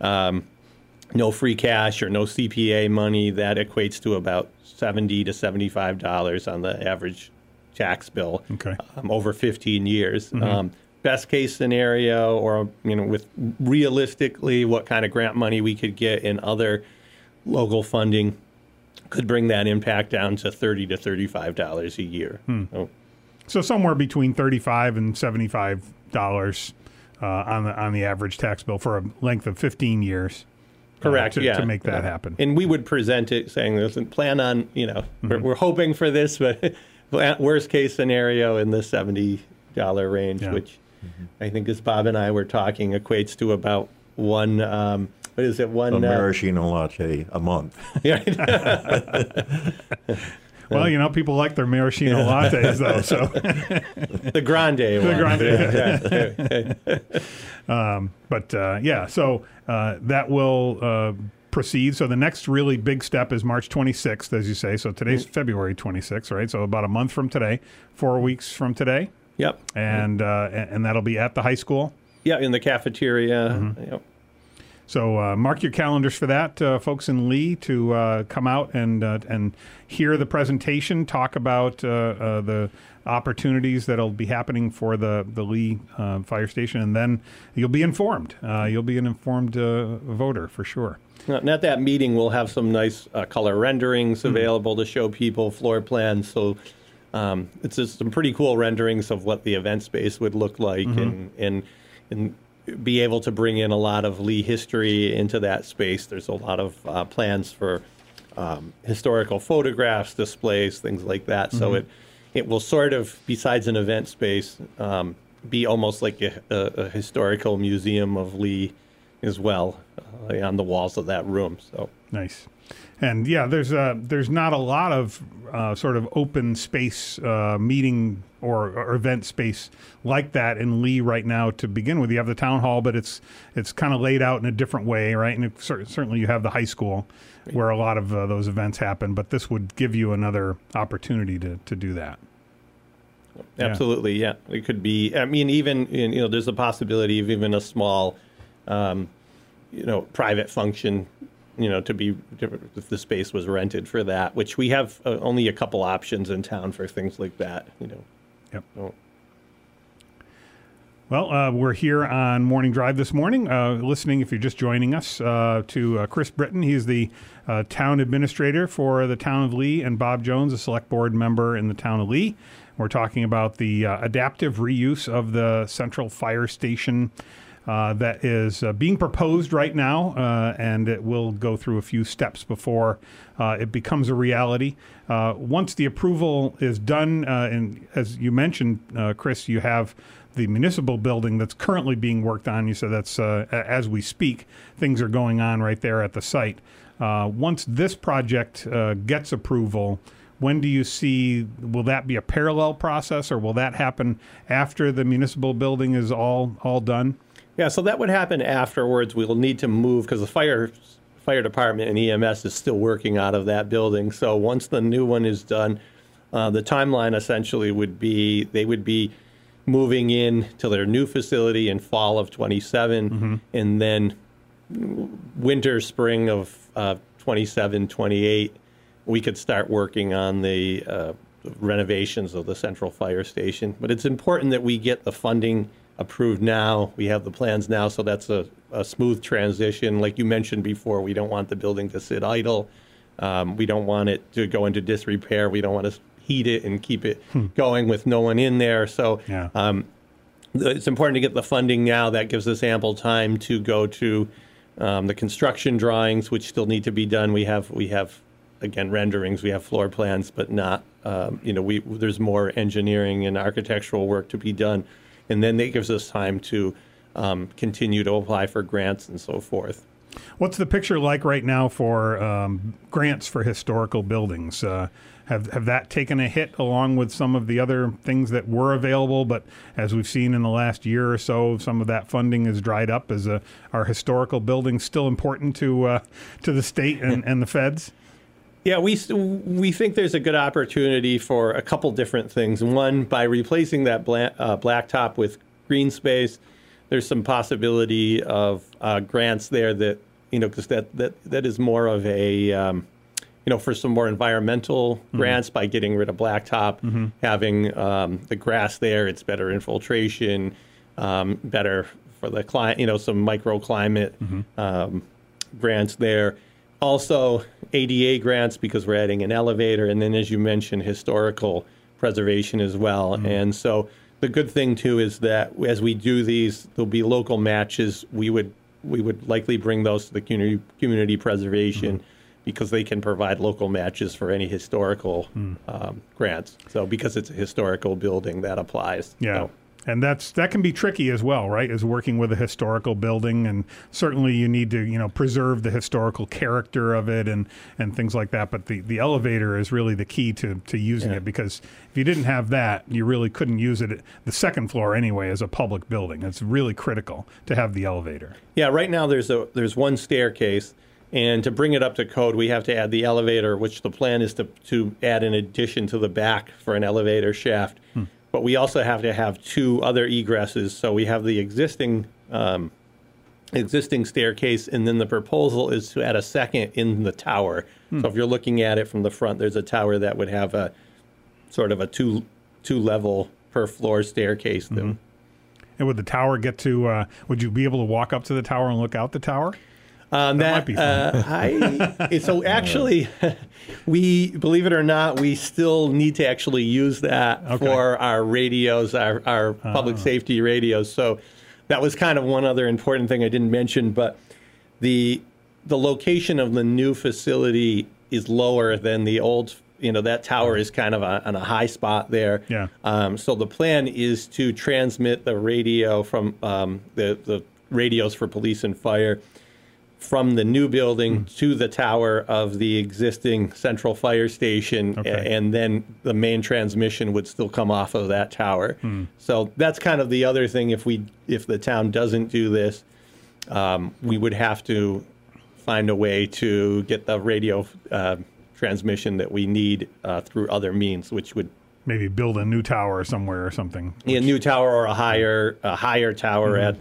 free cash or no CPA money, that equates to about $70 to $75 on the average tax bill over 15 years. best case scenario, or with realistically what kind of grant money we could get in other local funding, could bring that impact down to $30 to $35 a year. So somewhere between $35 and $75 on the average tax bill for a length of 15 years. Correct. To make that happen. And we would present it saying, listen, plan on, we're hoping for this, but worst case scenario in the $70 range, which I think, as Bob and I were talking, equates to about one. What is it? A maraschino latte a month. Well, people like their maraschino lattes, though. So the grande one. So that will proceed. So the next really big step is March 26th, as you say. So today's February 26th, right? So about a month from today, 4 weeks from today. Yep. And that'll be at the high school. Yeah, in the cafeteria. Yep. So mark your calendars for that, folks in Lee, to come out and hear the presentation, talk about the opportunities that'll be happening for the Lee fire station, and then you'll be informed. You'll be an informed voter for sure. And at that meeting, we'll have some nice color renderings available to show people, floor plans. So it's just some pretty cool renderings of what the event space would look like, and be able to bring in a lot of Lee history into that space. There's a lot of plans for historical photographs, displays, things like that. So it will sort of, besides an event space, be almost like a historical museum of Lee as well on the walls of that room. So nice. And there's not a lot of sort of open space meeting or event space like that in Lee right now to begin with. You have the town hall, but it's kind of laid out in a different way, right? And certainly you have the high school where a lot of those events happen, but this would give you another opportunity to do that. Absolutely, yeah. It could be, I mean, even, there's a possibility of even a small, private function, if the space was rented for that, which we have only a couple options in town for things like that, Yep. So. Well, we're here on Morning Drive this morning, listening, if you're just joining us, to Chris Britton. He's the town administrator for the town of Lee, and Bob Jones, a select board member in the town of Lee. We're talking about the adaptive reuse of the central fire station that is being proposed right now, and it will go through a few steps before it becomes a reality. Once the approval is done, and as you mentioned, Chris, you have the municipal building that's currently being worked on. You said that's, as we speak, things are going on right there at the site. Once this project gets approval, when do you see, will that be a parallel process, or will that happen after the municipal building is all done? Yeah, so that would happen afterwards. We'll need to move, because the fire department and EMS is still working out of that building. So once the new one is done, the timeline essentially would be, they would be moving in to their new facility in fall of 27, and then winter, spring of 27, 28, we could start working on the renovations of the central fire station. But it's important that we get the funding approved now. We have the plans now, so that's a smooth transition. Like you mentioned before, we don't want the building to sit idle. We don't want it to go into disrepair. We don't want to heat it and keep it going with no one in there. So it's important to get the funding now. That gives us ample time to go to the construction drawings, which still need to be done. We have again, renderings. We have floor plans, but not, there's more engineering and architectural work to be done. And then that gives us time to continue to apply for grants and so forth. What's the picture like right now for grants for historical buildings? Have that taken a hit along with some of the other things that were available, but as we've seen in the last year or so, some of that funding is dried up? Are historical buildings still important to the state and the feds? Yeah, we think there's a good opportunity for a couple different things. One, by replacing that blacktop with green space, there's some possibility of grants there that, because that is more of a, for some more environmental grants by getting rid of blacktop, having the grass there, it's better infiltration. better for the client, some microclimate grants there. Also, ADA grants because we're adding an elevator, and then, as you mentioned, historical preservation as well. And so the good thing, too, is that as we do these, there'll be local matches. We would likely bring those to the community preservation because they can provide local matches for any historical grants. So because it's a historical building, that applies. Yeah. So. And that can be tricky as well, right? Is working with a historical building, and certainly you need to preserve the historical character of it and things like that. But the elevator is really the key to using it, because if you didn't have that, you really couldn't use it. The second floor anyway as a public building. It's really critical to have the elevator. Yeah, right now there's one staircase, and to bring it up to code, we have to add the elevator, which the plan is to add an addition to the back for an elevator shaft. But we also have to have two other egresses. So we have the existing staircase, and then the proposal is to add a second in the tower. So if you're looking at it from the front, there's a tower that would have a sort of a two level per floor staircase. And would the tower get to? Would you be able to walk up to the tower and look out the tower? That might be fun. So actually, we, believe it or not, we still need to actually use that for our radios, our public safety radios. So that was kind of one other important thing I didn't mention, but the location of the new facility is lower than the old. That tower is kind of on a high spot there. Yeah. So the plan is to transmit the radio from the radios for police and fire from the new building to the tower of the existing central fire station, and then the main transmission would still come off of that tower. So that's kind of the other thing. If the town doesn't do this, we would have to find a way to get the radio transmission that we need through other means, which would maybe build a new tower somewhere or something. A new tower or a higher tower at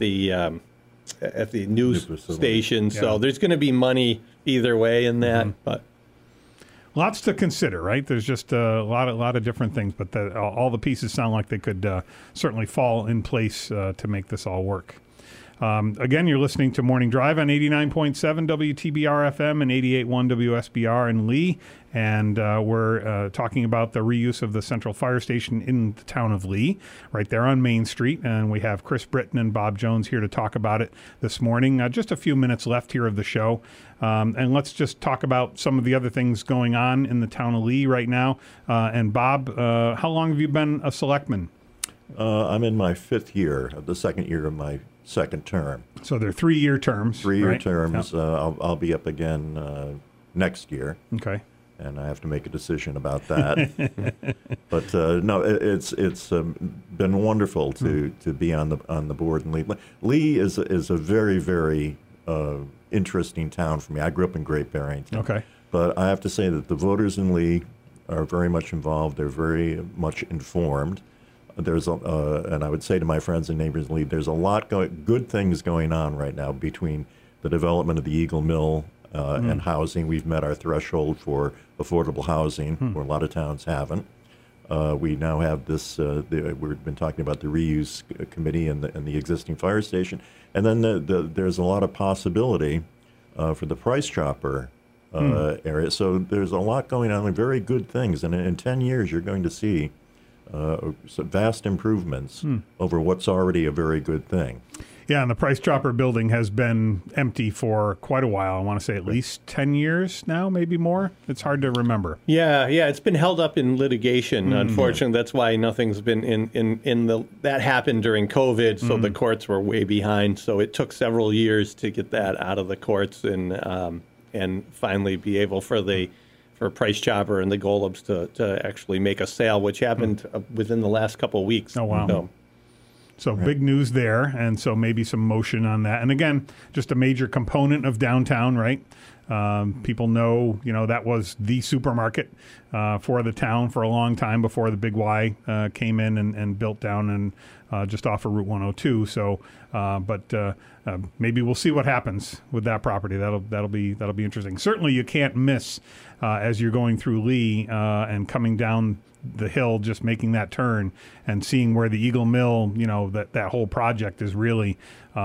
the news station. So there's going to be money either way in that, but lots to consider, right? There's just a lot of different things, but all the pieces sound like they could certainly fall in place to make this all work. Again, you're listening to Morning Drive on 89.7 WTBR FM and 88.1 WSBR in Lee, and we're talking about the reuse of the Central Fire Station in the town of Lee, right there on Main Street, and we have Chris Britton and Bob Jones here to talk about it this morning. Just a few minutes left here of the show, and let's just talk about some of the other things going on in the town of Lee right now. And Bob, how long have you been a selectman? I'm in my fifth year, the second year of my second term. So they're 3-year terms. 3-year terms. Yep. I'll be up again next year. Okay. And I have to make a decision about that. But no, it's been wonderful to be on the board in Lee. Lee is a very, very interesting town for me. I grew up in Great Barrington. Okay. But I have to say that the voters in Lee are very much involved. They're very much informed. There's and I would say to my friends and neighbors in Lee, there's a lot good things going on right now between the development of the Eagle Mill and housing. We've met our threshold for affordable housing, where a lot of towns haven't. We now have this. We've been talking about the reuse committee and the existing fire station, and then there's a lot of possibility for the Price Chopper area. So there's a lot going on, very good things, and in 10 years you're going to see vast improvements over what's already a very good thing. Yeah, and the Price Chopper building has been empty for quite a while. I want to say at least 10 years now, maybe more. It's hard to remember. Yeah, it's been held up in litigation. Unfortunately, that's why nothing's been in the. That happened during COVID, so the courts were way behind. So it took several years to get that out of the courts and finally be able for Price Chopper and the Golubs to actually make a sale, which happened within the last couple of weeks. Oh, wow. So big news there, and so maybe some motion on that. And again, just a major component of downtown, right? People know, that was the supermarket for the town for a long time before the Big Y came in and built down and just off of Route 102. So, but maybe we'll see what happens with that property. That'll be interesting. Certainly, you can't miss as you're going through Lee and coming down the hill, just making that turn and seeing where the Eagle Mill, that whole project is really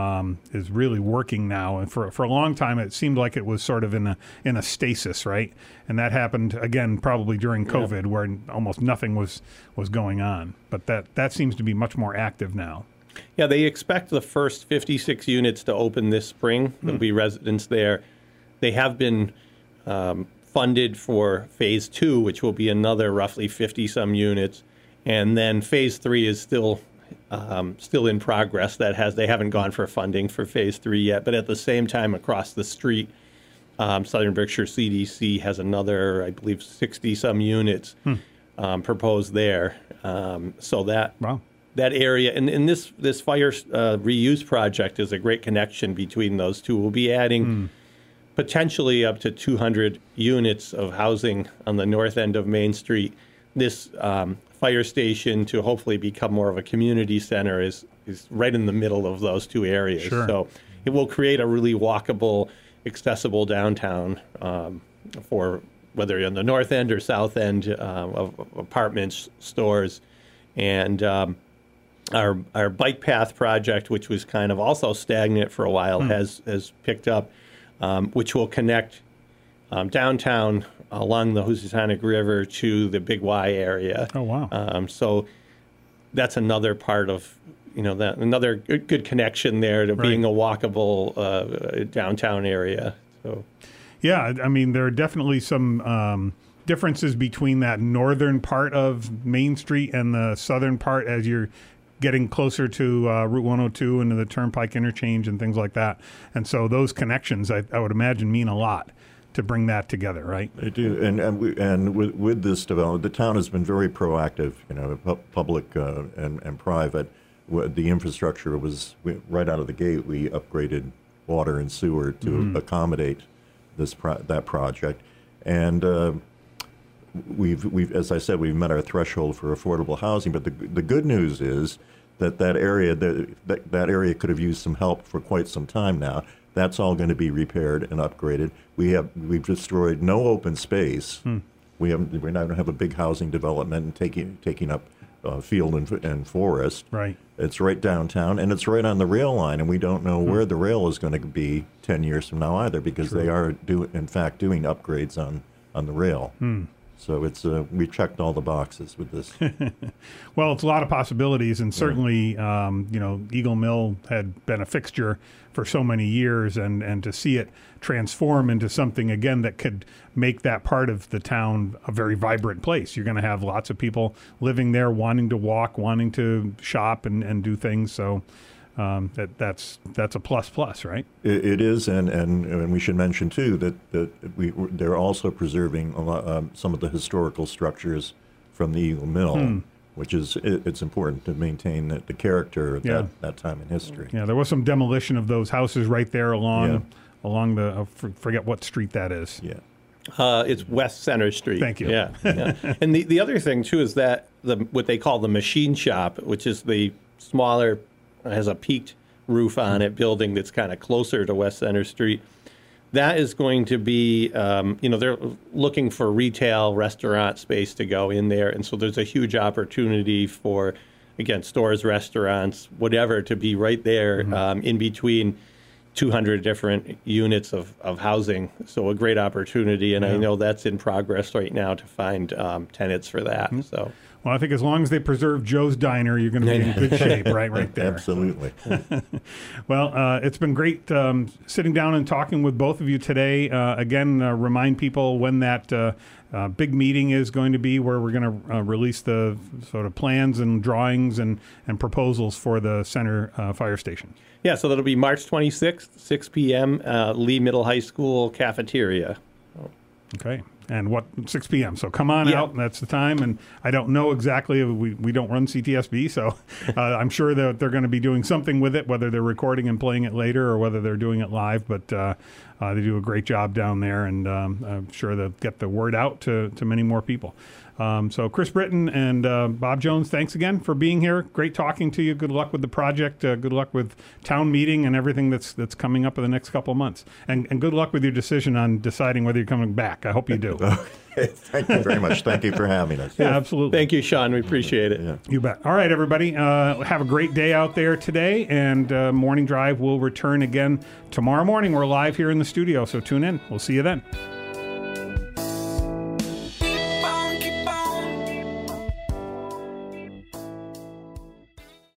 working now. And for a long time, it seemed like it was sort of in a stasis, right? And that happened again probably during COVID, where almost nothing was going on. But that seems to be much more active now. Yeah, they expect the first 56 units to open this spring. There'll be residents there. They have been funded for Phase 2, which will be another roughly 50-some units. And then Phase 3 is still in progress. They haven't gone for funding for Phase 3 yet. But at the same time, across the street, Southern Berkshire CDC has another, I believe, 60-some units proposed there. So that area, and this fire reuse project is a great connection between those two. We'll be adding potentially up to 200 units of housing on the north end of Main Street. This fire station, to hopefully become more of a community center, is right in the middle of those two areas. Sure. So it will create a really walkable, accessible downtown for whether you're on the north end or south end of apartments, stores, and our bike path project, which was kind of also stagnant for a while, has picked up. Which will connect downtown along the Housatonic River to the Big Y area. Oh, wow. So that's another part of, another good connection there to being a walkable downtown area. So, yeah, I mean, there are definitely some differences between that northern part of Main Street and the southern part as you're getting closer to Route 102 and to the Turnpike interchange and things like that. And so those connections, I would imagine, mean a lot to bring that together, right? They do. And with this development, the town has been very proactive, public and private. The infrastructure was, right out of the gate, we upgraded water and sewer to accommodate that project. And we've, as I said, we've met our threshold for affordable housing. But the good news is that area could have used some help for quite some time now. That's all going to be repaired and upgraded. We've destroyed no open space. We're not going to have a big housing development and taking up field and forest. Right. It's right downtown, and it's right on the rail line, and we don't know where the rail is going to be 10 years from now either, because they are in fact doing upgrades on the rail. So it's we checked all the boxes with this. Well, it's a lot of possibilities, and certainly, Eagle Mill had been a fixture for so many years, and to see it transform into something again that could make that part of the town a very vibrant place. You're going to have lots of people living there, wanting to walk, wanting to shop and do things. So that's a plus, right? It is, and we should mention too that they're also preserving a lot, some of the historical structures from the Eagle Mill, which is it's important to maintain the character of that time in history. Yeah, there was some demolition of those houses right there along the forget what street that is. Yeah. It's West Center Street. Thank you. Yeah. And the other thing too is that what they call the machine shop, which is the smaller, has a peaked roof on it building that's kind of closer to West Center Street. That is going to be, they're looking for retail restaurant space to go in there. And so there's a huge opportunity for, again, stores, restaurants, whatever, to be right there in between 200 different units of housing. So a great opportunity. And I know that's in progress right now to find tenants for that. So. Well, I think as long as they preserve Joe's Diner, you're going to be in good shape, right there. Absolutely. Well, it's been great sitting down and talking with both of you today. Again, remind people when that big meeting is going to be, where we're going to release the sort of plans and drawings and proposals for the center fire station. Yeah, so that'll be March 26th, 6 p.m., Lee Middle High School cafeteria. Okay. And 6 p.m. So come on out, and that's the time. And I don't know exactly. We don't run CTSB, so I'm sure that they're going to be doing something with it, whether they're recording and playing it later or whether they're doing it live. But they do a great job down there, and I'm sure they'll get the word out to many more people. So Chris Britton and Bob Jones, thanks again for being here. Great talking to you. Good luck with the project. Good luck with town meeting and everything that's coming up in the next couple of months. And good luck with your decision on deciding whether you're coming back. I hope you do. Okay. Thank you very much. Thank you for having us. Yeah, absolutely. Thank you, Sean. We appreciate it. Yeah. You bet. All right, everybody. Have a great day out there today. And Morning Drive will return again tomorrow morning. We're live here in the studio, so tune in. We'll see you then.